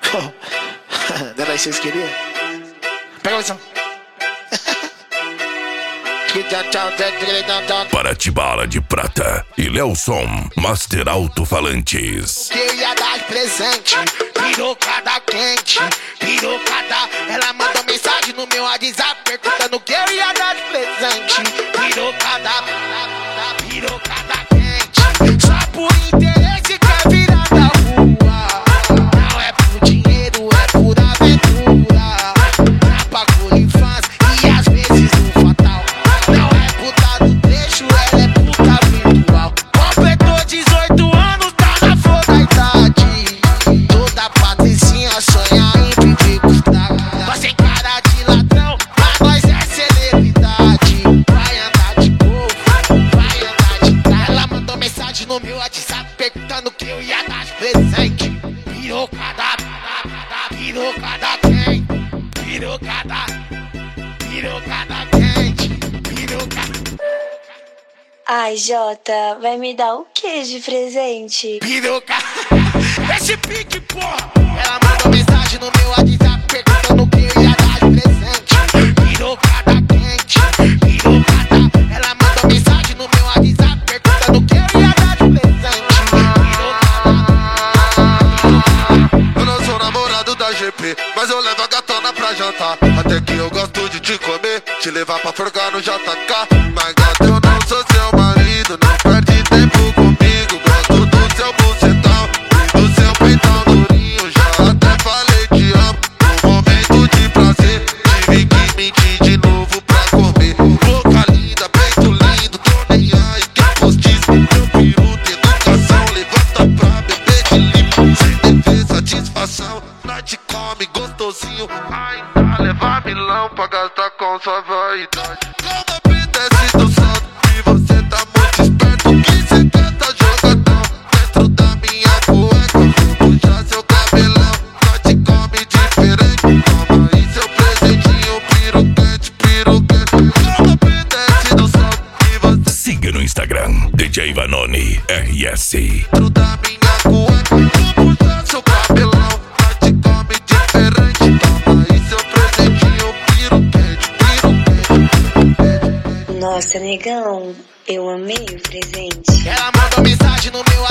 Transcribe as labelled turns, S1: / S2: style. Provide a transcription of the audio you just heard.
S1: Não era isso que vocês queriam? Pega a visão.
S2: Paratibala de Prata e Lelson, Master Alto-Falantes.
S1: Eu ia dar de presente, pirocada quente, pirocada. Ela mandou mensagem no meu WhatsApp perguntando que eu ia dar de presente. Pirocada, pirocada quente. Só por interesse quer virar da rua. Não é por dinheiro, é por aventura. Na bagulho infância e às vezes no fatal. Não é puta do trecho, ela é puta virtual. Completou 18 anos, tá na flor da idade. Toda patricinha sonha em viver custar. Nós tem cara de ladrão, mas nós é celebridade. Vai andar de novo, vai andar de trás. Ela mandou mensagem no meu WhatsApp perguntando que eu ia dar de presente. Pirocada, pirocada quente, pirocada, pirocada quente, pirocada.
S3: Ai, Jota, vai me dar o que de presente?
S1: Piroca, esse pique, porra. Ela mandou mensagem no meu WhatsApp perguntando o que eu ia dar de presente. Pirocada quente, pirocada. Ela mandou mensagem no meu WhatsApp perguntando o que eu ia dar de presente.
S4: Eu não sou namorado da GP, mas eu levo a gatona pra jantar. Até que eu gosto de te comer, te levar pra forgar no JK. Mas gato, eu não sou seu marido, não perde tempo comigo. Gosto do seu bucetão e do seu peitão durinho. Já até falei te amo, no momento de prazer tive que mentir de novo pra comer. Boca linda, peito lindo, tô nem aí que é postiço. Meu peru tem educação, levanta pra beber de limpo. Sem dever satisfação, nós te come gostosinho. Ainda levar milão pra gastar com sua vaidade. Como desce do salto e você tá muito esperto. Que cê canta jogadão dentro da minha cueca. Vou puxar seu cabelão, nós te come diferente. Toma aí seu presentinho, piroquete, piroquete. Como desce do salto e você
S2: Siga no Instagram, DJ Vanoni RS.
S4: dentro da minha cueca. Vou puxar seu cabelão, nós te come diferente. Toma aí seu presentinho, piroquete, piroquete.
S3: Nossa, negão, eu amei o presente.
S1: Ela mandou mensagem no meu